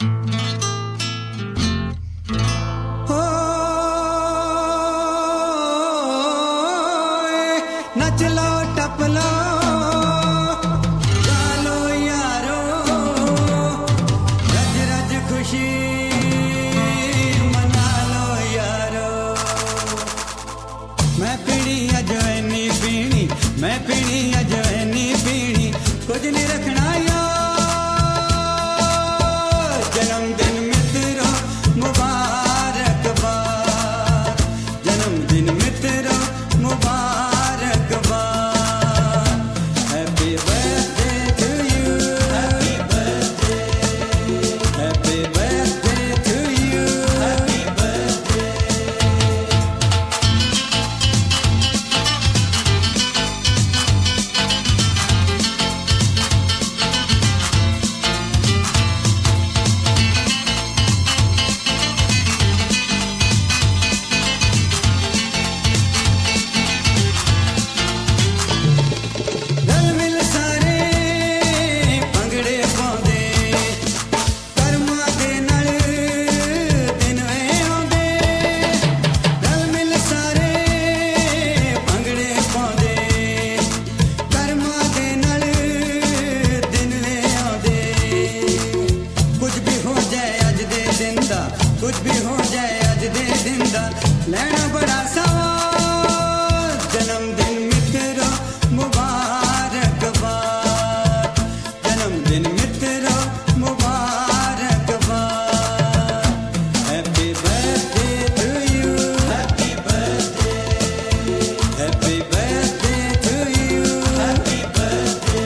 नच लो टप लो गालो यारो, रज रज खुशी मना लो यारो। मैं पीनी अजवैनी पीनी, मैं पीनी अजवैनी पीनी, कुछ नहीं रखना यार। जन्मदिन मित्रों मुबारकबाद, जन्मदिन मित्रों मुबारकबाद। Happy birthday to you, happy birthday, happy birthday to you, happy birthday. कुछ भी हो जाए अज दे दिन दा लेना बड़ा सवाल। जन्मदिन मित्रों मुबारकबाद, जन्मदिन मित्रों मुबारकबाद। Happy birthday to you, happy birthday, happy birthday to you, happy birthday.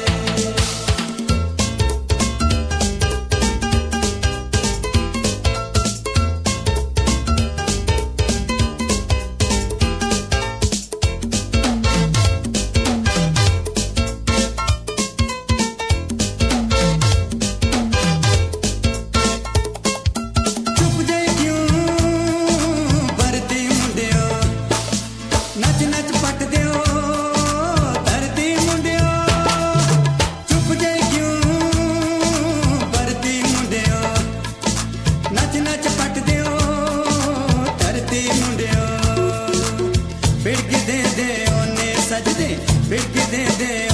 नच नच पट दियो धरती मुंडियो, चुप जाए क्यों भरती मुंडियो। नच नच पट दियो धरती मुंडियो, बिड़क दे दे ओने सजदे, बिड़क दे दे